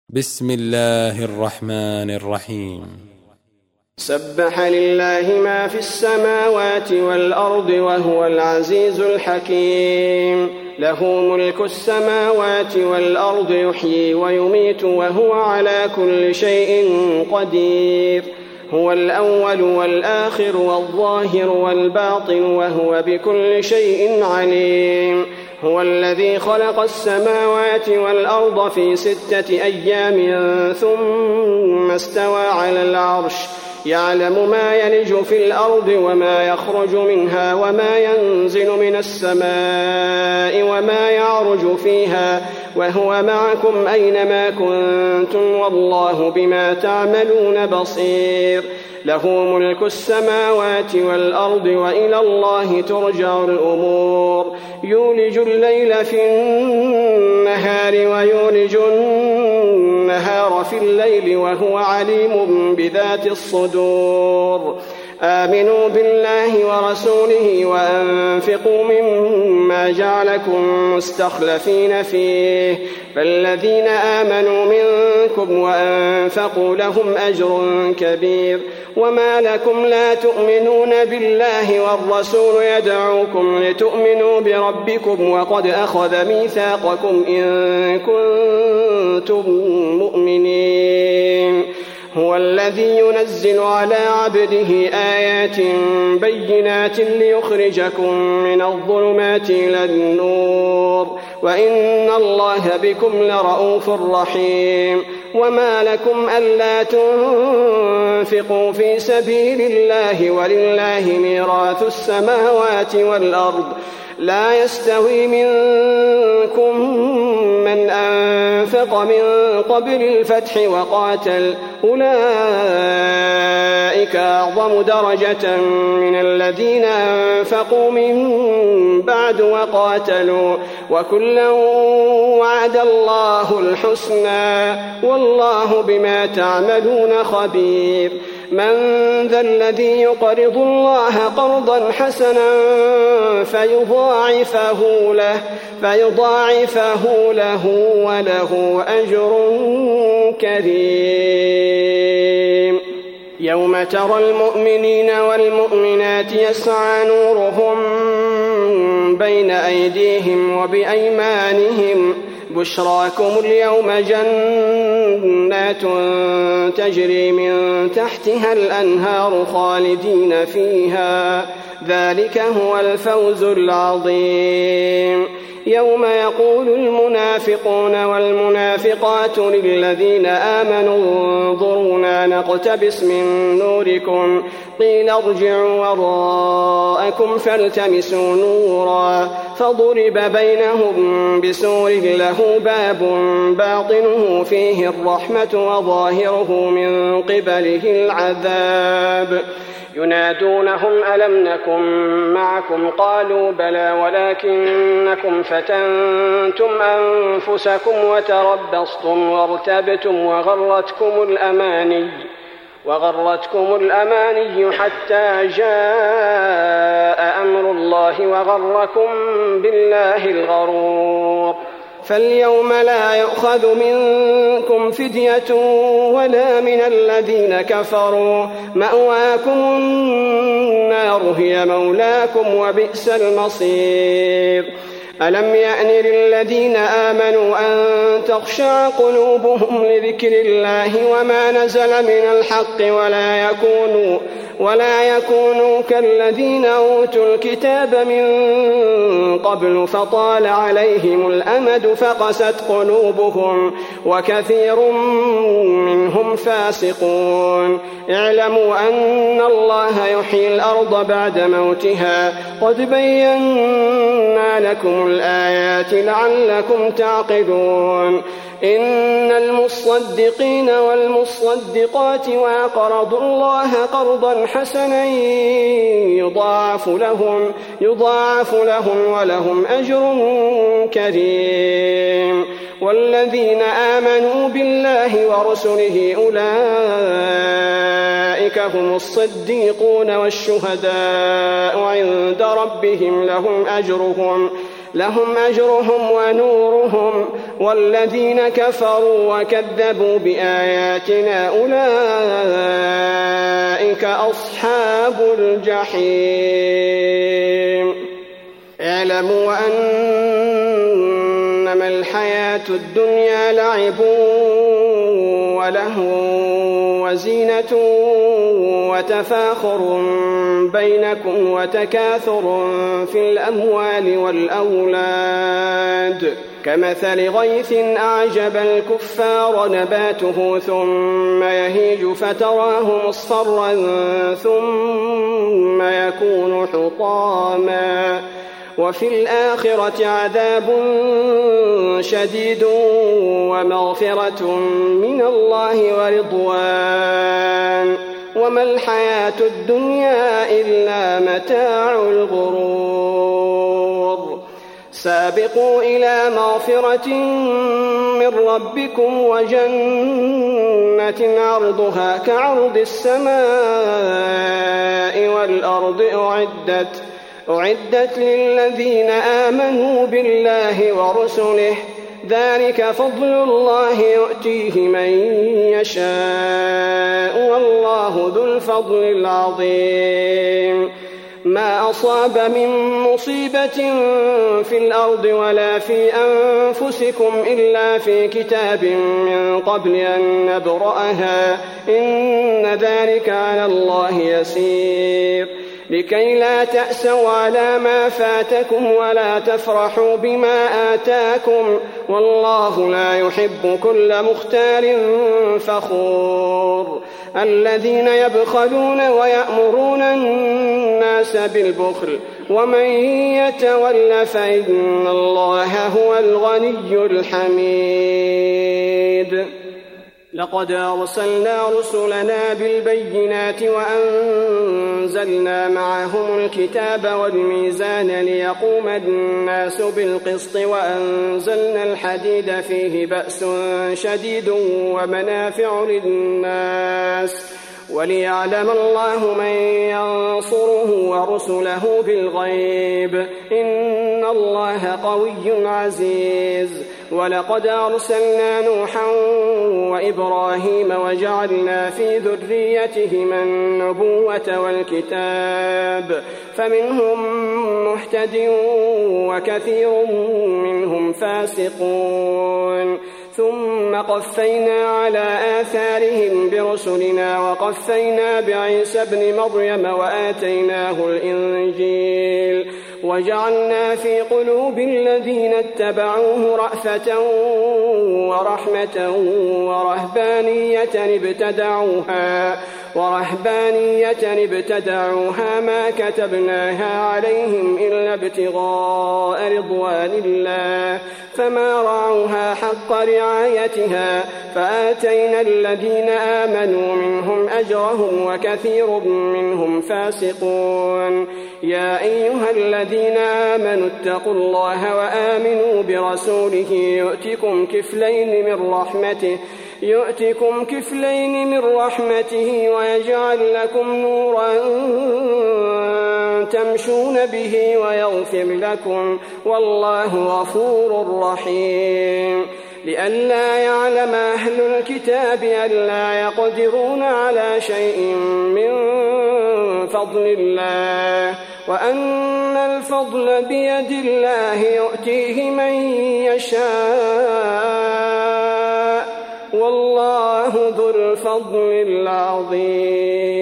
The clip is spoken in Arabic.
بسم الله الرحمن الرحيم. سبح لله ما في السماوات والأرض وهو العزيز الحكيم. له ملك السماوات والأرض يحيي ويميت وهو على كل شيء قدير. هو الأول والآخر والظاهر والباطن وهو بكل شيء عليم. هو الذي خلق السماوات والأرض في 6 أيام ثم استوى على العرش يعلم ما يلج في الأرض وما يخرج منها وما ينزل من السماء وما يعرج فيها وهو معكم أينما كنتم والله بما تعملون بصير. له ملك السماوات والأرض وإلى الله ترجع الأمور. يولج الليل في النهار ويولج النهار في الليل وهو عليم بذات الصدور. آمنوا بالله ورسوله وأنفقوا مما جعلكم مستخلفين فيه فالذين آمنوا منكم وأنفقوا لهم أجر كبير. وما لكم لا تؤمنون بالله والرسول يدعوكم لتؤمنوا بربكم وقد أخذ ميثاقكم إن كنتم مؤمنين. هو الذي ينزل على عبده آيات بينات ليخرجكم من الظلمات إلى النور وإن الله بكم لرؤوف رحيم. وما لكم ألا تنفقوا في سبيل الله ولله ميراث السماوات والأرض لا يستوي منكم من أنفق من قبل الفتح وقاتل أولئك أعظم درجة من الذين أنفقوا من بعد وقاتلوا وكلا وعد الله الحسنى والله بما تعملون خبير. من ذا الذي يقرض الله قرضا حسنا فيضاعفه له وله أجر كريم. يوم ترى المؤمنين والمؤمنات يسعى نورهم بين أيديهم وبأيمانهم بشراكم اليوم جنات تجري من تحتها الأنهار خالدين فيها ذلك هو الفوز العظيم. يوم يقول المنافقون والمنافقات للذين آمنوا انظرونا نقتبس من نوركم قيل ارجعوا وراءكم فالتمسوا نورا فضرب بينهم بسور له باب باطنه فيه الرحمة وظاهره من قبله العذاب. ينادونهم ألم نكن معكم قالوا بلى ولكنكم فتنتم أنفسكم وتربصتم وارتبتم وغرتكم الأماني حتى جاء أمر الله وغركم بالله الغرور. فاليوم لا يؤخذ منكم فدية ولا من الذين كفروا مأواكم النار هي مولاكم وبئس المصير. ألم يأن للذين آمنوا أن تخشع قلوبهم لذكر الله وما نزل من الحق ولا يكونوا كالذين أوتوا الكتاب من قبل فطال عليهم الأمد فقست قلوبهم وكثير منهم فاسقون. اعلموا أن الله يحيي الأرض بعد موتها قد بينا لكم الآيات لعلكم تعقلون. إن المصدقين والمصدقات وأقرضوا الله قرضا حسنا يضاعف لهم ولهم أجر كريم. والذين آمنوا بالله ورسله أولئك هم الصديقون والشهداء عند ربهم لهم أجرهم ونورهم، والذين كفروا وكذبوا بآياتنا أولئك أصحاب الجحيم. اعلموا أنما الحياة الدنيا لعب ولهو وزينة وتفاخر بينكم وتكاثر في الأموال والأولاد، كمثل غيث أعجب الكفار نباته ثم يهيج فتراه مصفرا ثم يكون حطاما، وفي الآخرة عذاب شديد ومغفرة من الله ورضوان، وما الحياة الدنيا إلا متاع الغرور. سابقوا إلى مغفرة من ربكم وجنة عرضها كعرض السماء والأرض أعدت للذين آمنوا بالله ورسله، ذلك فضل الله يؤتيه من يشاء والله ذو الفضل العظيم. ما أصاب من مصيبة في الأرض ولا في أنفسكم إلا في كتاب من قبل أن نبرأها، إن ذلك على الله يسير، لكي لا تأسوا على ما فاتكم ولا تفرحوا بما آتاكم، والله لا يحب كل مختال فخور. الذين يبخلون ويأمرون الناس بالبخل، ومن يتول فإن الله هو الغني الحميد. لقد أرسلنا رسلنا بالبينات وأنزلنا معهم الكتاب والميزان ليقوم الناس بالقسط، وأنزلنا الحديد فيه بأس شديد ومنافع للناس، وليعلم الله من ينصره ورسله بالغيب، إن الله قوي عزيز. ولقد أرسلنا نوحا وإبراهيم وجعلنا في ذريتهما النبوة والكتاب، فمنهم مهتد وكثير منهم فاسقون، ثم قفينا على آثارهم برسلنا وقفينا بعيسى ابن مريم وآتيناه الإنجيل، وجعلنا في قلوب الذين اتبعوه رأفة ورحمة ورهبانية ابتدعوها ما كتبناها عليهم إلا ابتغاء رضوان الله، فما رعوها حق رعايتها، فآتينا الذين آمنوا منهم أجرهم وكثير منهم فاسقون. يا أيها الذين آمنوا اتقوا الله وآمنوا برسوله يؤتكم كفلين من رحمته ويجعل لكم نورا تمشون به ويغفر لكم، والله غفور رحيم. لئلا يعلم أهل الكتاب ألا يقدرون على شيء من فضل الله، وأن الفضل بيد الله يؤتيه من يشاء، والله ذو الفضل العظيم.